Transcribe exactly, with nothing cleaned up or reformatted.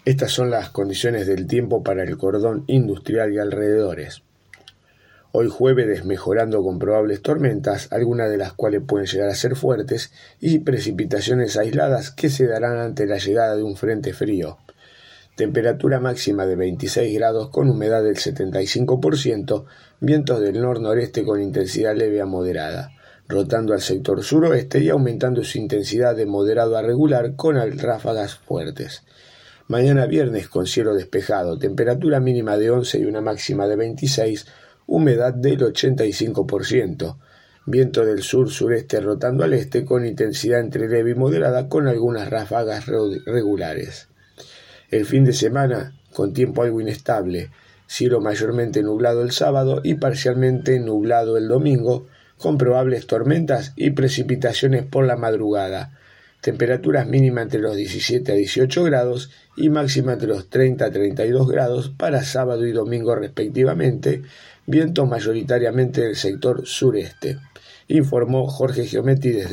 Estas son las condiciones del tiempo para el cordón industrial y alrededores. Hoy jueves desmejorando con probables tormentas, algunas de las cuales pueden llegar a ser fuertes, y precipitaciones aisladas que se darán ante la llegada de un frente frío. Temperatura máxima de veintiséis grados con humedad del setenta y cinco por ciento, vientos del nor-noreste con intensidad leve a moderada, rotando al sector suroeste y aumentando su intensidad de moderado a regular con ráfagas fuertes. Mañana viernes con cielo despejado, temperatura mínima de once y una máxima de veintiséis, humedad del ochenta y cinco por ciento. Viento del sur-sureste rotando al este con intensidad entre leve y moderada con algunas ráfagas regulares. El fin de semana con tiempo algo inestable, cielo mayormente nublado el sábado y parcialmente nublado el domingo, con probables tormentas y precipitaciones por la madrugada. Temperaturas mínimas entre los diecisiete a dieciocho grados y máxima entre los treinta a treinta y dos grados para sábado y domingo respectivamente, viento mayoritariamente del sector sureste, informó Jorge Giometti desde